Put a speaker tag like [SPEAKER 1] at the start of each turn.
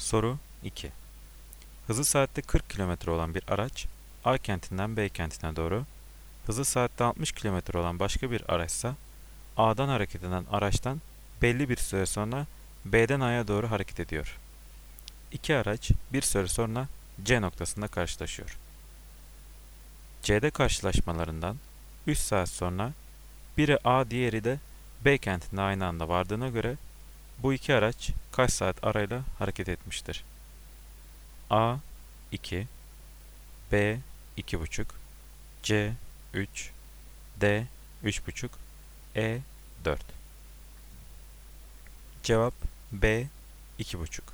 [SPEAKER 1] Soru 2. Hızı saatte 40 km olan bir araç A kentinden B kentine doğru, hızı saatte 60 km olan başka bir araçsa A'dan hareket eden araçtan belli bir süre sonra B'den A'ya doğru hareket ediyor. İki araç bir süre sonra C noktasında karşılaşıyor. C'de karşılaşmalarından 3 saat sonra biri A diğeri de B kentine aynı anda vardığına göre bu iki araç kaç saat arayla hareket etmiştir? A 2, B 2,5, C 3, D 3,5, E 4. Cevap B 2,5.